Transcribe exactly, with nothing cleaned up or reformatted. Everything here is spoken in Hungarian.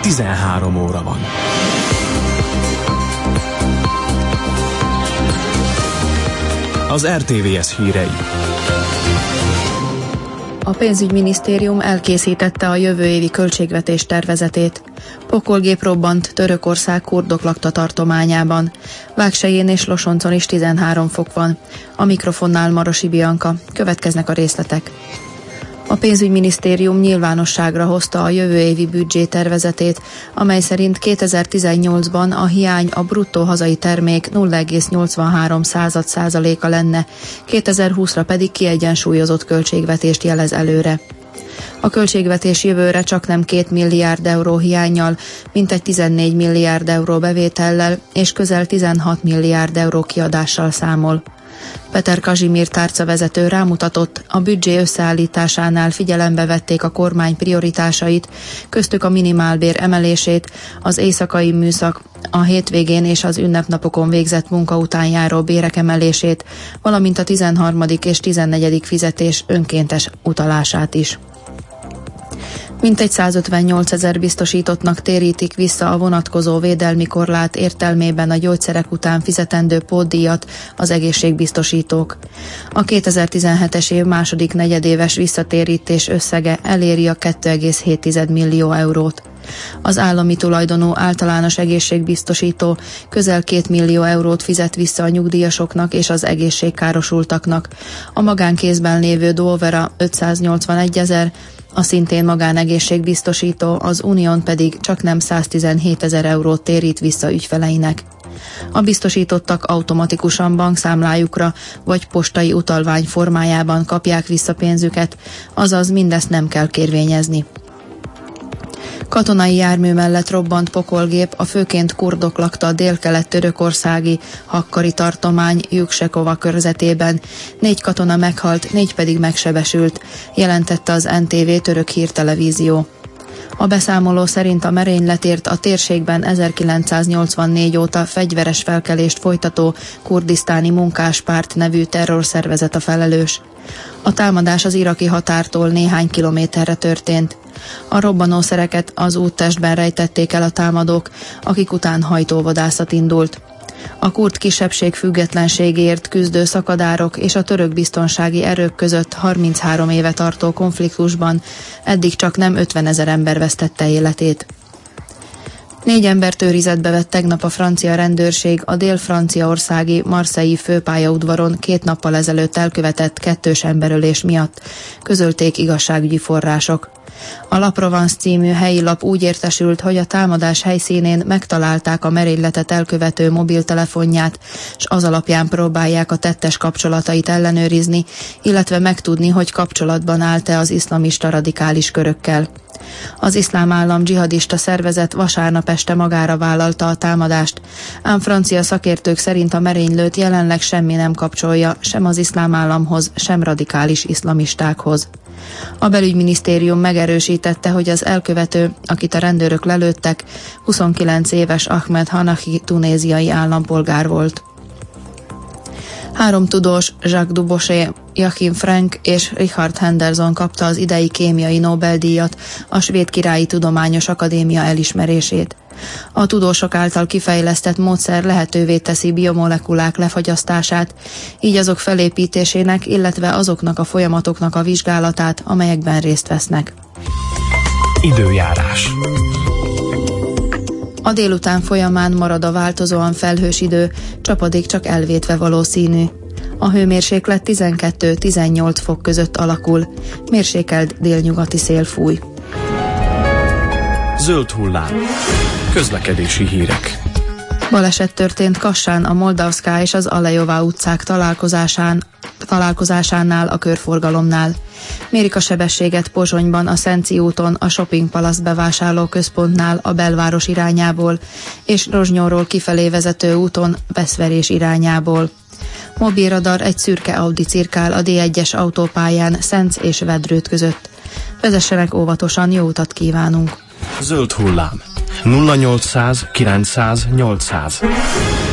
tizenhárom óra van. Az er té vé es hírei. A pénzügyminisztérium elkészítette a jövő évi költségvetés tervezetét. Pokolgép robbant Törökország kurdok lakta tartományában. Vágselyén és Losoncon is tizenhárom fok van. A mikrofonnál Marosi Bianka. Következnek a részletek. A pénzügyminisztérium nyilvánosságra hozta a jövő évi büdzsétervezetét, amely szerint kétezer-tizennyolcban a hiány a bruttó hazai termék nulla egész nyolcvanhárom százaléka lenne, kétezer-húszra pedig kiegyensúlyozott költségvetést jelez előre. A költségvetés jövőre csaknem két milliárd euró hiánnyal, mintegy tizennégy milliárd euró bevétellel és közel tizenhat milliárd euró kiadással számol. Peter Kazsimír tárcavezető rámutatott, a büdzsé összeállításánál figyelembe vették a kormány prioritásait, köztük a minimálbér emelését, az éjszakai műszak, a hétvégén és az ünnepnapokon végzett munka után járó bérek emelését, valamint a tizenharmadik és tizennegyedik fizetés önkéntes utalását is. Mintegy százötvennyolcezer biztosítottnak térítik vissza a vonatkozó védelmi korlát értelmében a gyógyszerek után fizetendő pótdíjat az egészségbiztosítók. A kétezer-tizenhetes év második negyedéves visszatérítés összege eléri a két egész hét millió eurót. Az állami tulajdonú általános egészségbiztosító közel két millió eurót fizet vissza a nyugdíjasoknak és az egészségkárosultaknak. A magánkézben lévő Dovera ötszáznyolcvanegy ezer, a szintén magánegészségbiztosító, az Unión pedig csaknem száztizenhét ezer eurót térít vissza ügyfeleinek. A biztosítottak automatikusan bankszámlájukra vagy postai utalvány formájában kapják vissza pénzüket, azaz mindezt nem kell kérvényezni. Katonai jármű mellett robbant pokolgép a főként kurdok lakta délkelet-törökországi Hakkari tartomány Juksekova körzetében. Négy katona meghalt, négy pedig megsebesült, jelentette az en té vé török hírtelevízió. A beszámoló szerint a merényletért a térségben ezerkilencszáznyolcvannégy óta fegyveres felkelést folytató Kurdisztáni Munkáspárt nevű terrorszervezet a felelős. A támadás az iraki határtól néhány kilométerre történt. A robbanószereket az úttestben rejtették el a támadók, akik után hajtóvadászat indult. A kurd kisebbség függetlenségéért küzdő szakadárok és a török biztonsági erők között harminchárom éve tartó konfliktusban eddig csak nem ötvenezer ember vesztette életét. Négy embert őrizetbe vett tegnap a francia rendőrség a dél-franciaországi Marseille főpályaudvaron két nappal ezelőtt elkövetett kettős emberölés miatt, közölték igazságügyi források. A La Provence című helyi lap úgy értesült, hogy a támadás helyszínén megtalálták a merényletet elkövető mobiltelefonját, s az alapján próbálják a tettes kapcsolatait ellenőrizni, illetve megtudni, hogy kapcsolatban állt-e az iszlamista radikális körökkel. Az Iszlám Állam dzsihadista szervezet vasárnap este magára vállalta a támadást, ám francia szakértők szerint a merénylőt jelenleg semmi nem kapcsolja sem az Iszlám Államhoz, sem radikális iszlamistákhoz. A belügyminisztérium megerősítette, hogy az elkövető, akit a rendőrök lelőttek, huszonkilenc éves Ahmed Hanahi tunéziai állampolgár volt. Három tudós, Jacques Dubochet, Joachim Frank és Richard Henderson kapta az idei kémiai Nobel-díjat, a Svéd Királyi Tudományos Akadémia elismerését. A tudósok által kifejlesztett módszer lehetővé teszi biomolekulák lefagyasztását, így azok felépítésének, illetve azoknak a folyamatoknak a vizsgálatát, amelyekben részt vesznek. Időjárás. A délután folyamán marad a változóan felhős idő, csapadék csak elvétve valószínű. A hőmérséklet tizenkettő-tizennyolc fok között alakul, mérsékelt délnyugati szél fúj. Zöld hullám. Közlekedési hírek. Baleset történt Kassán a Moldavszká és az Alejová utcák találkozásán, találkozásánál a körforgalomnál. Mérik a sebességet Pozsonyban a Szenci úton a Shopping Palace bevásárlóközpontnál a belváros irányából, és Rozsnyóról kifelé vezető úton Veszverés irányából. Mobilradar egy szürke Audi cirkál a dé egyes autópályán Szenc és Vedrőt között. Vezessenek óvatosan, jó utat kívánunk! Zöld hullám. nulla nyolcszáz kilencszáz nyolcszáz.